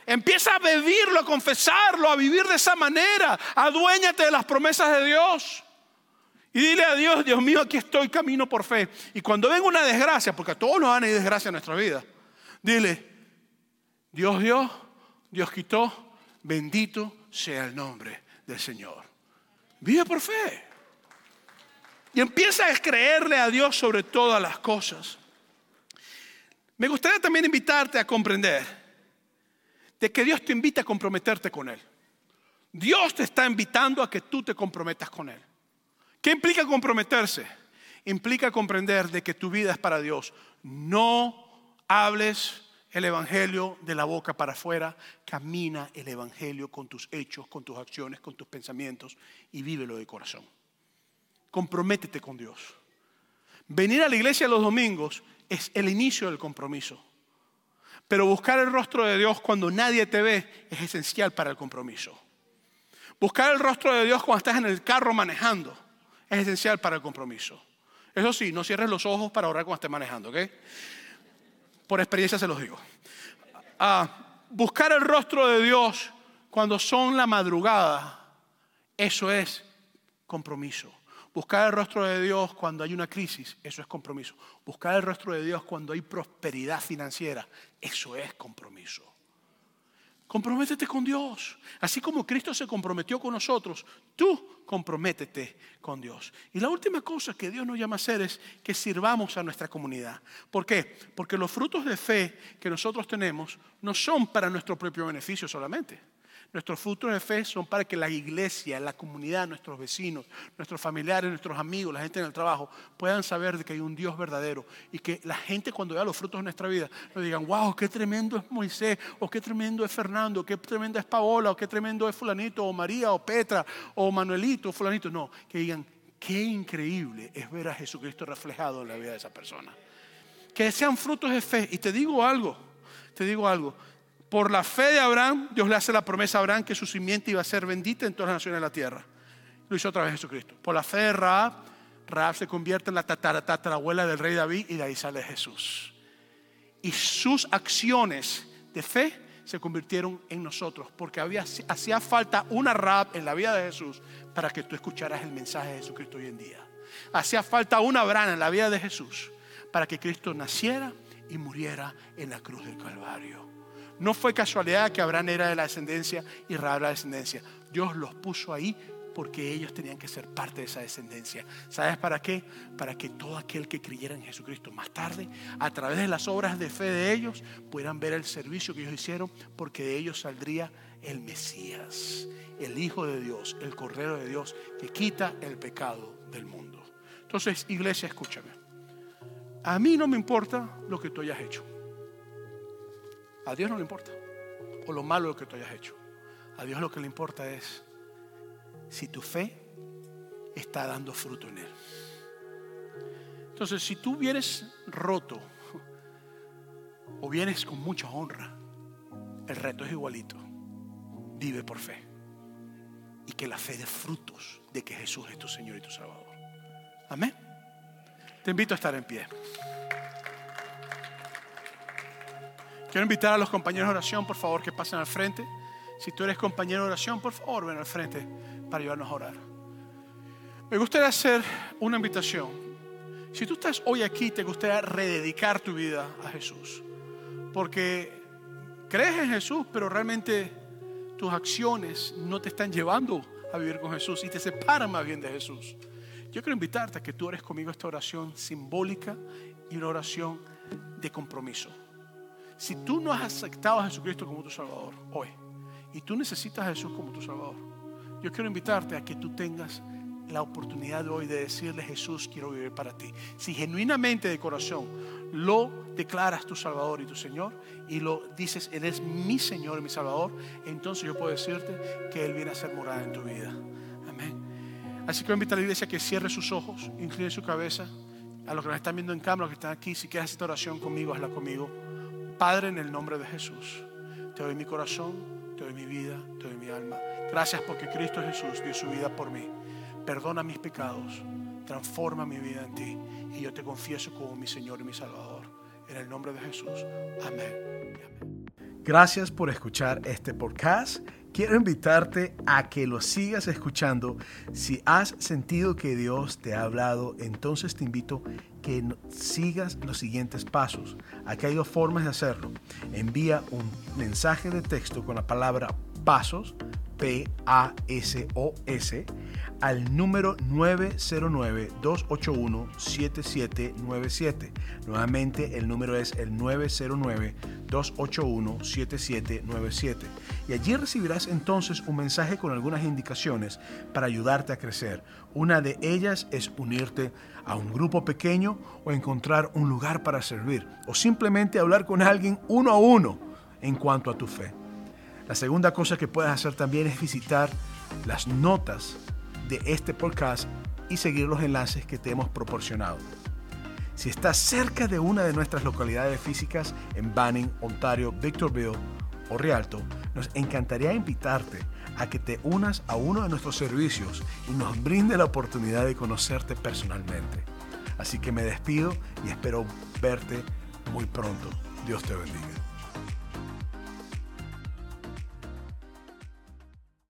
Empieza a vivirlo, a confesarlo, a vivir de esa manera. Aduéñate de las promesas de Dios. Y dile a Dios, Dios mío, aquí estoy, camino por fe. Y cuando venga una desgracia, porque a todos nos van a ir desgracia en nuestra vida, dile, Dios dio, Dios quitó, bendito sea el nombre del Señor. Vive por fe. Y empieza a creerle a Dios sobre todas las cosas. Me gustaría también invitarte a comprender de que Dios te invita a comprometerte con Él. Dios te está invitando a que tú te comprometas con Él. ¿Qué implica comprometerse? Implica comprender de que tu vida es para Dios. No hables el evangelio de la boca para afuera. Camina el evangelio con tus hechos, con tus acciones, con tus pensamientos y vívelo de corazón. Comprométete con Dios. Venir a la iglesia los domingos es el inicio del compromiso. Pero buscar el rostro de Dios cuando nadie te ve es esencial para el compromiso. Buscar el rostro de Dios cuando estás en el carro manejando es esencial para el compromiso. Eso sí, no cierres los ojos para orar cuando estés manejando, ¿ok? Por experiencia se los digo. Ah, buscar el rostro de Dios cuando son la madrugada, eso es compromiso. Buscar el rostro de Dios cuando hay una crisis, eso es compromiso. Buscar el rostro de Dios cuando hay prosperidad financiera, eso es compromiso. Comprométete con Dios. Así como Cristo se comprometió con nosotros, tú comprométete con Dios. Y la última cosa que Dios nos llama a hacer es que sirvamos a nuestra comunidad. ¿Por qué? Porque los frutos de fe que nosotros tenemos no son para nuestro propio beneficio solamente. Nuestros frutos de fe son para que la iglesia, la comunidad, nuestros vecinos, nuestros familiares, nuestros amigos, la gente en el trabajo puedan saber de que hay un Dios verdadero y que la gente cuando vea los frutos de nuestra vida nos digan, wow, qué tremendo es Moisés, o qué tremendo es Fernando, qué tremenda es Paola, o qué tremendo es fulanito, o María, o Petra, o Manuelito, o fulanito. No, que digan, qué increíble es ver a Jesucristo reflejado en la vida de esa persona. Que sean frutos de fe. Y te digo algo, te digo algo. Por la fe de Abraham, Dios le hace la promesa a Abraham que su simiente iba a ser bendita en todas las naciones de la tierra. Lo hizo otra vez Jesucristo. Por la fe de Rahab, Rahab se convierte en la tatara, tatarabuela del rey David y de ahí sale Jesús. Y sus acciones de fe se convirtieron en nosotros porque había, hacía falta una Rahab en la vida de Jesús para que tú escucharas el mensaje de Jesucristo hoy en día. Hacía falta una Abraham en la vida de Jesús para que Cristo naciera y muriera en la cruz del Calvario. No fue casualidad que Abraham era de la descendencia y Rahab de la descendencia. Dios los puso ahí porque ellos tenían que ser parte de esa descendencia. ¿Sabes para qué? Para que todo aquel que creyera en Jesucristo más tarde, a través de las obras de fe de ellos, pudieran ver el servicio que ellos hicieron, porque de ellos saldría el Mesías, el Hijo de Dios, el Cordero de Dios, que quita el pecado del mundo. Entonces, iglesia, escúchame. A mí no me importa lo que tú hayas hecho. A Dios no le importa, o lo malo que tú hayas hecho. A Dios lo que le importa es si tu fe está dando fruto en Él. Entonces, si tú vienes roto o vienes con mucha honra, el reto es igualito. Vive por fe y que la fe dé frutos de que Jesús es tu Señor y tu Salvador. Amén. Te invito a estar en pie. Quiero invitar a los compañeros de oración, por favor, que pasen al frente. Si tú eres compañero de oración, por favor, ven al frente para ayudarnos a orar. Me gustaría hacer una invitación. Si tú estás hoy aquí, te gustaría rededicar tu vida a Jesús. Porque crees en Jesús, pero realmente tus acciones no te están llevando a vivir con Jesús y te separan más bien de Jesús. Yo quiero invitarte a que tú ores conmigo esta oración simbólica y una oración de compromiso. Si tú no has aceptado a Jesucristo como tu Salvador hoy y tú necesitas a Jesús como tu Salvador, yo quiero invitarte a que tú tengas la oportunidad de hoy de decirle: Jesús, quiero vivir para ti. Si genuinamente de corazón lo declaras tu Salvador y tu Señor y lo dices, Él es mi Señor y mi Salvador, entonces yo puedo decirte que Él viene a ser morada en tu vida. Amén. Así que voy a invitar a la iglesia a que cierre sus ojos, incline su cabeza. A los que nos están viendo en cámara, a los que están aquí, si quieres hacer esta oración conmigo, hazla conmigo. Padre, en el nombre de Jesús, te doy mi corazón, te doy mi vida, te doy mi alma. Gracias porque Cristo Jesús dio su vida por mí. Perdona mis pecados, transforma mi vida en ti y yo te confieso como mi Señor y mi Salvador. En el nombre de Jesús. Amén. Amén. Gracias por escuchar este podcast. Quiero invitarte a que lo sigas escuchando. Si has sentido que Dios te ha hablado, entonces te invito a que sigas los siguientes pasos. Aquí hay dos formas de hacerlo. Envía un mensaje de texto con la palabra pasos, P A S O S, al número nueve cero nueve, dos ocho uno, siete siete nueve siete. Nuevamente el número es el nueve cero nueve, dos ocho uno, siete siete nueve siete. Y allí recibirás entonces un mensaje con algunas indicaciones para ayudarte a crecer. Una de ellas es unirte a un grupo pequeño o encontrar un lugar para servir o simplemente hablar con alguien uno a uno en cuanto a tu fe. La segunda cosa que puedes hacer también es visitar las notas de este podcast y seguir los enlaces que te hemos proporcionado. Si estás cerca de una de nuestras localidades físicas en Banning, Ontario, Victorville o Rialto, nos encantaría invitarte a que te unas a uno de nuestros servicios y nos brinde la oportunidad de conocerte personalmente. Así que me despido y espero verte muy pronto. Dios te bendiga.